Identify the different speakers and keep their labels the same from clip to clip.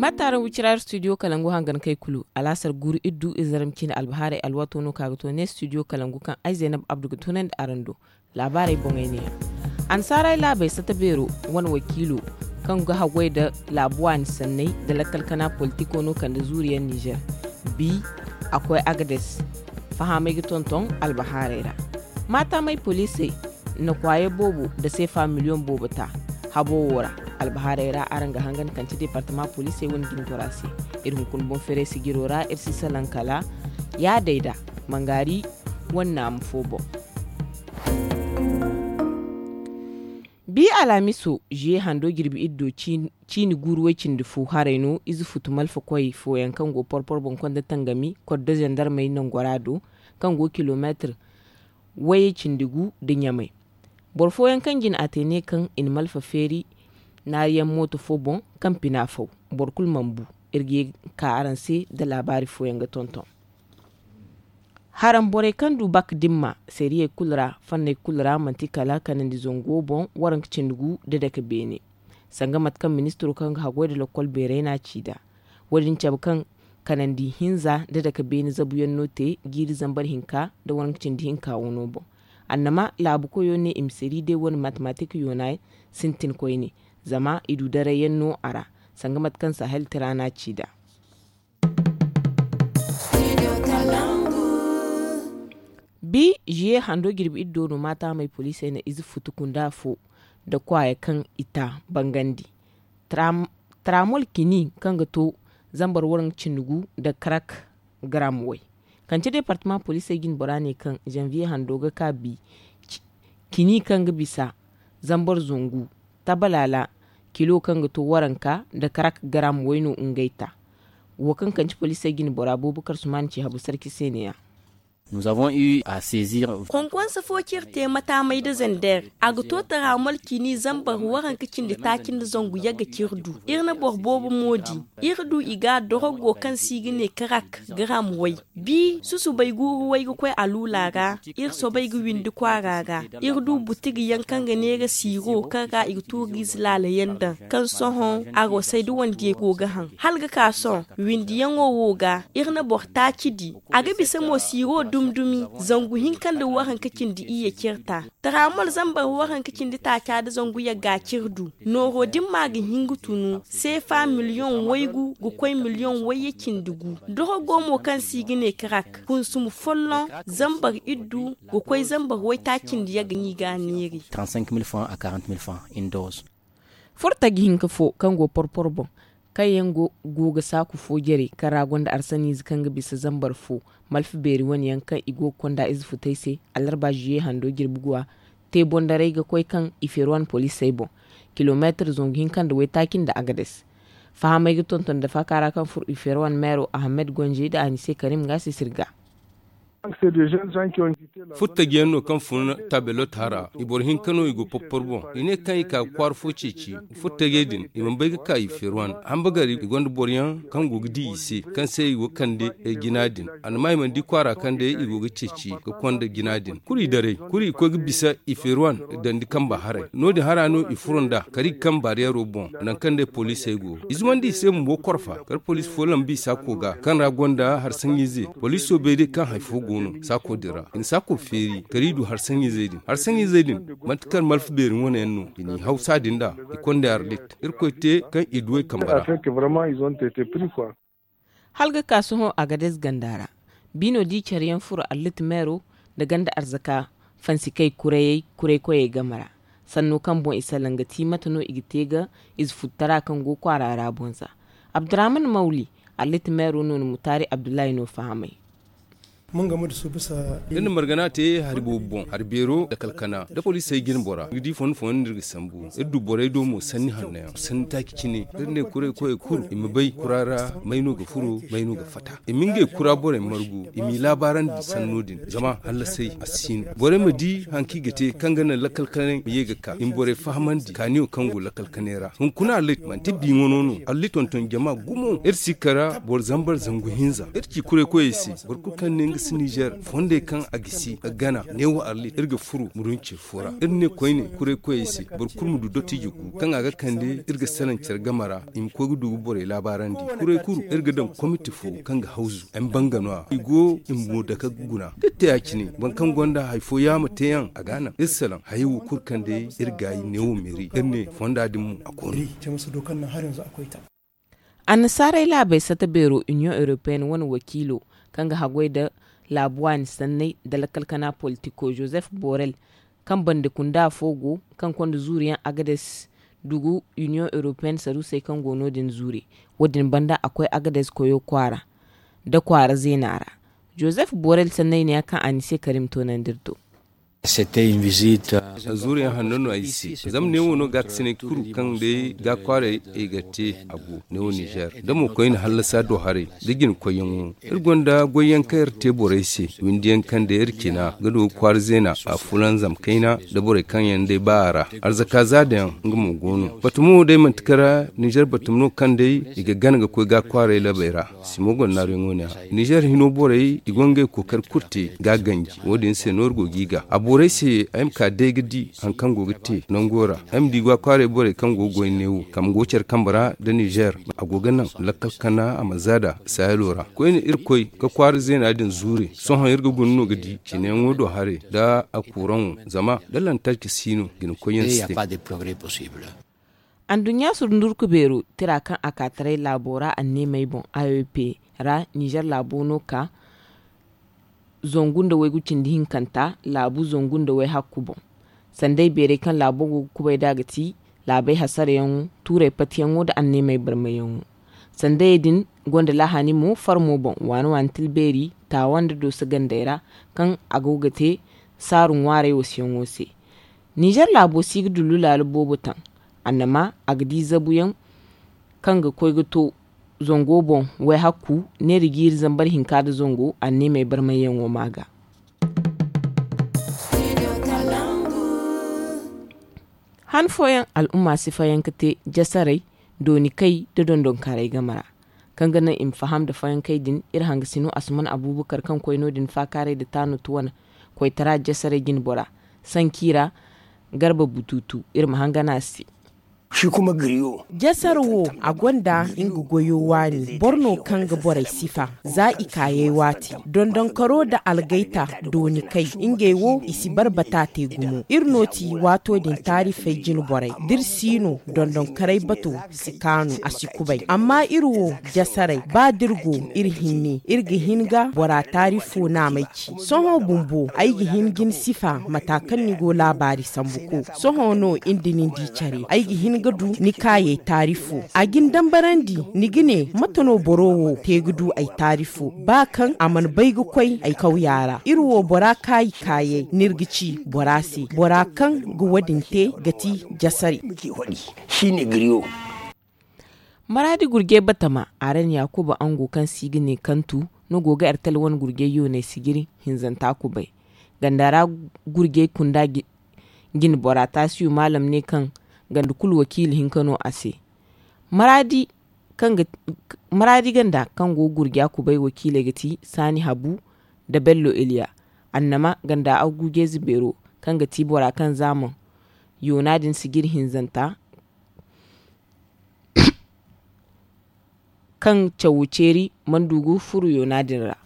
Speaker 1: mataran wucirar studio kalangu hangan kai kulu alasar guri iddu izaram kin albahare alwato no kagato ne studio kalangu kan ai Zainab Abdu tunan da arando labarai bongai ne an sarai labai sata bero wani wakilo kan ga hagwai da labuwan sannai da lakalkana politiko no kan da zuriyar Niger bi akwai Agades fahamai gitonton albaharera mata mai police na kwaye bobo da sefa miliyon bobo ta habo wora albaharera aranga hangan kanci departement police wani gintorasi irin kun bon fere sigirora irsi salankala ya daida mangari wannan amfobo bi alamiso je hando girbi iddo chini guruwecin da fu haraino izu futumal fa koy fo yankan go porpor bon konda tangami koddo gendarme nan gorado kan go kilometer waye cindigu da nyamai borfo yankan gin atene kan in malfa feri na yan moto fo bon kan pinafo borkul mambu irge ka aranse da labari fo yanga tonton haram bore kan du bak dimma seriye kulra fanne kulra mantikala kanan di zongo bon waran cindugu da daga bene sangamat kan ministro kan hago da lokol bere na cida wadin cabkan kanan di hinza da daga bene zabuyan note giri zambar hinka da waran cindi hinka wono bon annama labu koyo ne imsiri de wani mathematic yonai sintin koyne zama idu dare yanno ara sangamat kan sahel tirana cida bi jiye hando girbi iddo no mata mai police na izu futukunda fo da kwaye kan ita bangandi tramol kini kan gato zambar wurin cinugu da crack gramway kan ci departement police gin borane kan janvier hando ga kabi kini kan ga bisa zambar zungu tabalala kilo kan gato waranka da crack gramway no ungaita wakan kan ci police gin bora Bubakar Sumanci Habu Sarki Seniya.
Speaker 2: Nous avons eu à saisir.
Speaker 3: Konkon safokir te mata mai da zandar. A ga to tara mulki ni zambar waran kicin da takin da zangu ya ga kirdu. Irna borbobo modi. Irdu iga dorogo kan sigine karak gram wai. Bi susu bai guru wai ga kwai alulara. Ir so bai gu windi kwaraga. Irdu butigi yankan ga ne ga siro kaga igtu gizlala yanda. Kan sohon aro sai du wande go ga han. Halga ka son windi yango woga. Irna borta kidi. Aga bisa mo siro dumdumi zangu hinkan da wahan kakin da iya kirta taramal zambar wahan kakin da taka da zangu ya ga kirdu noro din magin hingutunu sai fa miliyon waigu gu kwai miliyon wayakin dugu doho gomo kan sigine krak kun sumu follon zambar iddu gu kwai zambar wai takin da ya gani ganiri
Speaker 2: 35,000 francs à 40,000 francs in dose
Speaker 1: furta gihinka fo kan go porporbon kayan goga saku fo jere karagon da arsani zikan ga bisa zambar fo malfi beri wani yankan igo konda izfu taise alarba jiye hando girbuguwa te bondarai ga koi kan iferwan police sai bon kilometer zongin kan da wai takin da Agades fahamai ga tonton da fakara kan fur iferwan mero Ahmed Gonje da Anise Karim gasi sirga
Speaker 4: futta giyanno kan fun tabelo tara ibor hin kano igo popporbo ine kai ka kwar foceci futta gedin imam bai ka yi firwan hambagari igondo boryan kan gogdi ise kan sai igo kande e ginadin an mai man di kwara kande igo giceci ga konda ginadin kuri dare kuri ko bisa ifirwan dan di kan bahare no di harano ifronda kari kan bariyaro bon nan kande police igo izmandi sai mo korfa kar police folan bi sakoga kan ragonda har sanyize police obede kan haifo sako dira in sako feri karidu har sanyi zaidin matukar malfi berin wani yanno ini hausa dinda ikonda arlit irkote kan idwe kambara
Speaker 1: halga kasuho Agades gandara bino di chariyan furu allit mero da ganda arzaka fansikai kure koye gamara sannu kan bon isa langati matano igitega iz futara kan go kwara rabonza Abdurrahman Mauli allit mero non mutari Abdullahi no fahamai
Speaker 5: mun gamu da su bisa
Speaker 4: din margana te haribo bon harbero da kalkana da police sai gin bora gidi fon dirgi sambu iddu borai do mo sanni hanna san taki kine dirne kure koy kur imi bai kurara maino ga furo maino ga fata iminge kura bore margu imi labaran di sannodin zama Allah sai asin bore madi hanki gate kangana lakalkane yega ka in bore fahmandi kaniyo kango lakalkanera hun kuna lit man tibbi ngonono alli tonton jama gumo irsikara bor zambar zangu hinza irki kure koy si bor ku kan kan si Niger fonde kan agisi gana ne wa arli irga furu murunci fura irne koyne kure koyisi bur kurmu du dotti juku kan aga kande irga sanan gamara im ko gudu bore labarandi kure kuru irga dan committee fu kan ga hauzu en bangano igo im mo daga guna tete yakini ban kan gonda haifo ya mutayan a gana issalam hayu kurkan de irga yi newo meri irne fonda dimu akoni
Speaker 5: ce musu dokan nan har yanzu akwai ta.
Speaker 1: An sarai labai sata bero Union European wani wakilo kan ga hagwai da labuwan sannai da lakalkana politiko Joseph Borrell kan bandikunda fogo kan kwanda zuriyan agades dugu Union European saru sai kan gono din zure wadin banda akwai agades koyo kwara da kwara zenara. Joseph Borrell sannai ne kan anise Karim tonan dirto.
Speaker 2: C'était une visite.
Speaker 4: Zuriyan hannu a isi zam ne wono ga sine kuru kan de ga kware e gate abu ne wo Niger da mu koyin halasa do hare digin koyin irgonda goyen kayar te borese windiyan kan da irkina gado kwar zena a fulan zam kaina da bore kan yande bara arzaka zadan ngumu gono batumu dai mantikara Niger batumu kan dai iga ganga ko ga kware la bera simogon na rengona Niger hino bore igonge ko kar kurti ga ganji wodin se norgo giga bore se am ka degdi an kan gogite non gora am digwa kware bore kan gogo newu kam gocer kambara da Niger agogan nan lakkal kana amazada sayalora ko ne irkoi ka kware zena din zure son han irgo gunno gidi kine wodo hare da akuran zama da lantarki sino gin koyin
Speaker 2: Il n'y a pas de progrès possible.
Speaker 1: An dunya sur ndurku bero tira kan akatare labora an ne mai bon AEP ra Niger labono ka zongun da wai gucin dihin kanta labu zongun da wai hakku bon sandai bere kan labu kubai dagati labai hasar yan turai patiyan da an ne mai barmayan sandai din gonda lahani mu farmo bon wani wantil beri ta wanda do su gandaira kan agogate sarun ware wasiyan wose Niger labo sig dulu lalubobutan annama agdi zabuyan kan ga koygato zongo bon wai hakku ne rigir zambar hinka da zongo anne mai barmayen wa maga. Hanfoyan al'umma sifayen kate jasarai doni kai da dondon karai gamara kan ganin in faham da fayan kai din irhang sino Asman Abubakar kan koino din fa kare da tanu tuwana koi tara jasarai gin bora san kira garba bututu irma hangana si
Speaker 6: shi kuma griyo
Speaker 7: jasarwo a gwanda inga goyo wani borno kan ga borai sifa za ikaye wati don karo da algaita doni kai inge wo isi barbata te gumo irnoti wato din tarifai jin borai dirsino don karai bato sikanu asikubai amma irwo jasarai ba dirgo irhinni irgi hinga bora tarifo na maiki soho bumbo aigi hingin sifa matakan ni go labari sambuko soho no indinin dicare aigi hinga du ni kaye tarifu a gindan barandi ni gine matano borowo te gudu ai tarifu ba kan aman baigu kwai ai kauyara irwo bora kai kaye nirgici borasi bora kan guwadin te gati jasari
Speaker 6: shine griyo
Speaker 1: maradi gurge batama aren yakubu ango kan sigine kantu no goga ertal won gurge yo ne sigiri hinzanta ku bai gandara gurge kunda gin bora tasiyu malam ne kan gandukul wakil hinkano ase maradi ganda kan go gurgya ku bai wakile gati Sani Habu da Bello Iliya annama ganda aguge zubero kan gati bora kan zaman yonadin sigir hinzanta kan chawuceri mandugu furu yonadin ra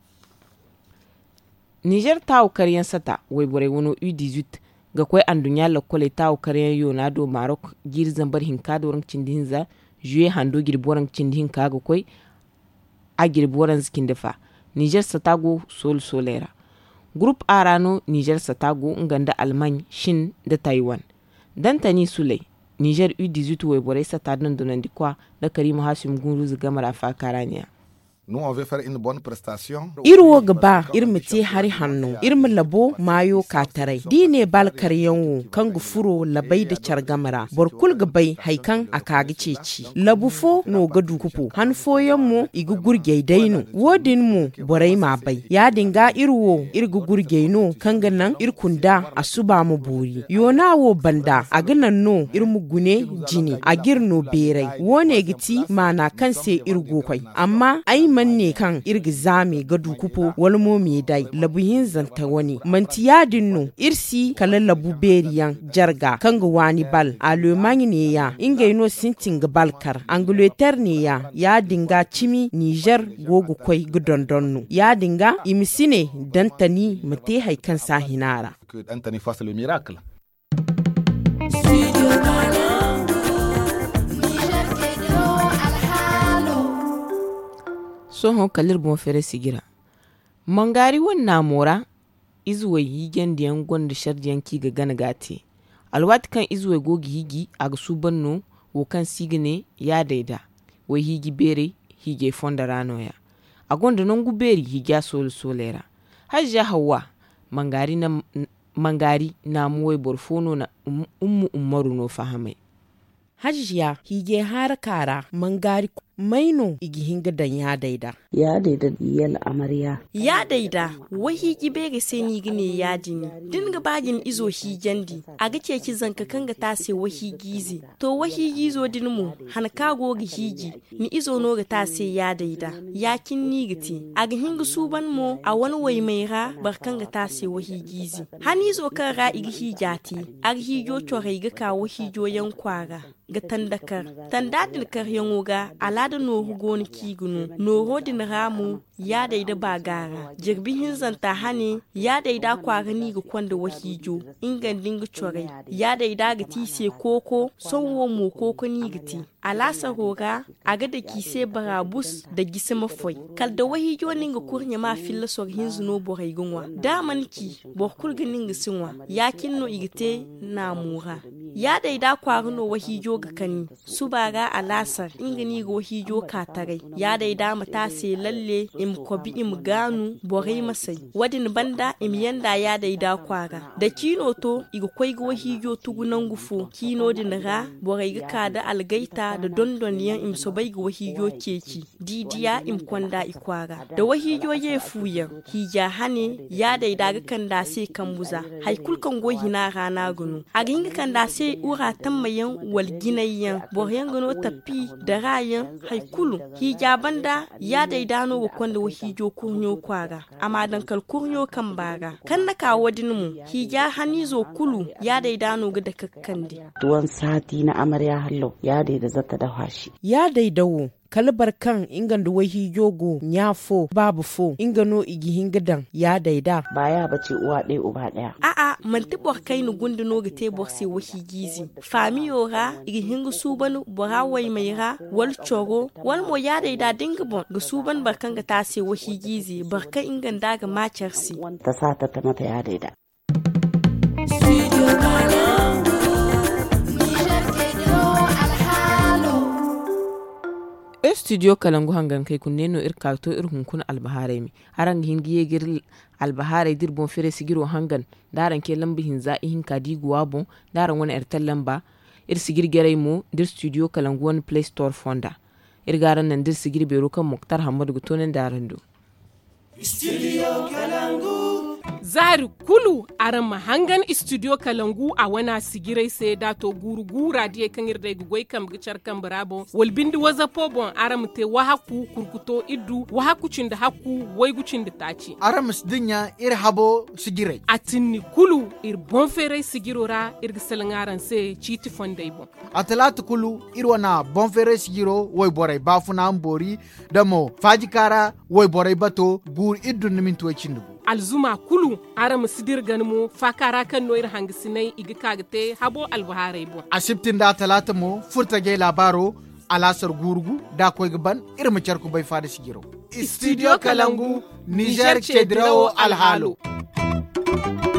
Speaker 1: Niger tawo karyan sata wai bore wono U18 ga kwai an dunya lakwale tawo karyan yonado Maroc gir zambar hinka da wurin cindinza juye hando girboran cindin ka ga kwai a girboran zikin dafa Niger satago sol solera group arano Niger satago nganda Alman Shin da Taiwan dantani Sulai Niger U18 wai bore sata don donandi kwa da Karim Hashim Gunruzu gamara fa karaniya
Speaker 8: Nous, on veut faire une bonne prestation.
Speaker 7: Irwo gaba irmiti hari hannu irmi labo mayo katarai dine bal karyanwo kan gufuro labai da chargamara borkul gabai haikan akagi ceci labu fo no gadu kupo han foyan mu igu gurgei dainu wodin mu borai ma bai ya dinga irwo irgu gurgei no kan ganan irkunda asuba mu buri yonawo banda aganan no irmu gune jini agirno berai wone giti mana kan se irgo kwai amma ai manne kan irga zame ga dukupo walmo me dai labuhin zanta wani mantiyadin no irsi kala labu beriyan jarga kan ga wani bal Allemagne ne ya inga ino sintin ga balkar Angleterre ne ya dinga cimi Niger gogo koi ga dondonno ya dinga imisine dantani mate haikan sahinara
Speaker 8: que Anthony fasse le miracle.
Speaker 1: Sohon kalir bon fere sigira mangari wonna mora izuwe yigen diyan gonda shardiyan ki ga gana gate alwat kan izuwe gogi higi aga subanno wo kan sigine ya daida wai higi bere hige fonda rano ya agonda non guberi higya solera hajja hawa mangari na muwai borfono na ummu umaru no fahamai
Speaker 7: hajiya hige har kara mangari maino igi hinga dan ya daida
Speaker 9: yal amarya
Speaker 3: ya daida wahi gibe ga sai ni gine ya dini dinga bagin izo hi jandi aga ce ki zanka kanga ta sai wahi gizi to wahi gizo dinmu han kago ga higi ni izo no ga ta sai ya daida ya kin ni giti aga hinga suban mo a wani wai mai ra barkan ga ta sai wahi gizi hani zo kan ra igi hijati aga hijo chore ga ka wahi jo yan kwara ga tandadin kar yangoga alada no hugo ni kigunu no rodin ramu ya daida bagara jirbihin zanta hani ya daida kwara ni ga kwanda wahijo ingan dinga chore ya daida ga tise koko sonwo mo koko ni giti alasa hoga aga da kise barabus da gisema foi kal da wahijo ninga kurnya ma filla sor hinzu no boray gunwa da manki bokul ga ninga sinwa yakin no igite na mura ya daida kwara no wahijo ga kani subaga alasar ingani go hijo katarai ya daida mata se lalle im kobi im ganu borai masai wadin banda im yanda ya daida kwara da kino to igo koi go hijo tugunan gufu kino din ra borai ga kada algaita da dondon yan im sobai go hijo keki didiya im kwanda ikwara da wahijo ye fuya hija hane ya daida ga kanda se kambuza haikul kan go hina rana gunu agin kanda se ura tammayan walginayyan bohyan gano tapi da rayan haikulu hija banda ya daidano wa kwanda wa hijo kurnyo kwara amma dan kal kurnyo kan baga kan na kawo dinmu hija hanizo kulu ya daidano ga dakakkande
Speaker 9: tuwan sati na amarya hallo ya daida zata da hashi
Speaker 7: ya daidawo kalbar kan ingan da wahi yogo nyafo babu fo ingano igi hingadan ya daida
Speaker 9: baya bace uwa ɗaya uba ɗaya
Speaker 3: a'a man tibor kai ni gunduno ga tebor sai wahi gizi famiyo ra igi hingu suban bora wai mai ra wal choro wal mo ya daida dinga bon ga suban barkan ga ta sai wahi gizi barka ingan daga macarsi
Speaker 9: ta sata ta mata ya daida
Speaker 1: studio kalangu hangan kai kunne no irkato irhun albahare mi haran hingiye gir albahare dir bon fere sigiro hangan daran ke lambi hinza ihin kadi guwabo daran wani ertal lamba ir sigir gere mo dir studio kalangu wani play store fonda irgaran nan dir sigir bero kan muktar hamadu gutonen darando
Speaker 10: studio kalangu
Speaker 11: zari kulu aran mahangan studio kalangu a wana sigirai sai dato gurugura die kan irde gugoi kam gicar kan brabo walbindi waza pobon aram te wahaku kurkuto iddu wahaku cinda haku waigucin da taci
Speaker 10: aram sdinya ir habo sigirai
Speaker 11: atinni kulu ir bonfere sigirora ir gisalangaran sai chiti fondai bon
Speaker 10: atalatu kulu ir wana bonfere sigiro way borai bafuna ambori damo fajikara way borai bato gur iddu niminto cindu
Speaker 11: alzuma kulu ara musidir ganmo fakara kan noir hangisinai igi kagte habo albahare bo
Speaker 10: asibtin da talata mo furta ge labaro alasar gurgu da koy gaban irma charku bai fada sigiro studio kalangu niger chedrao alhalo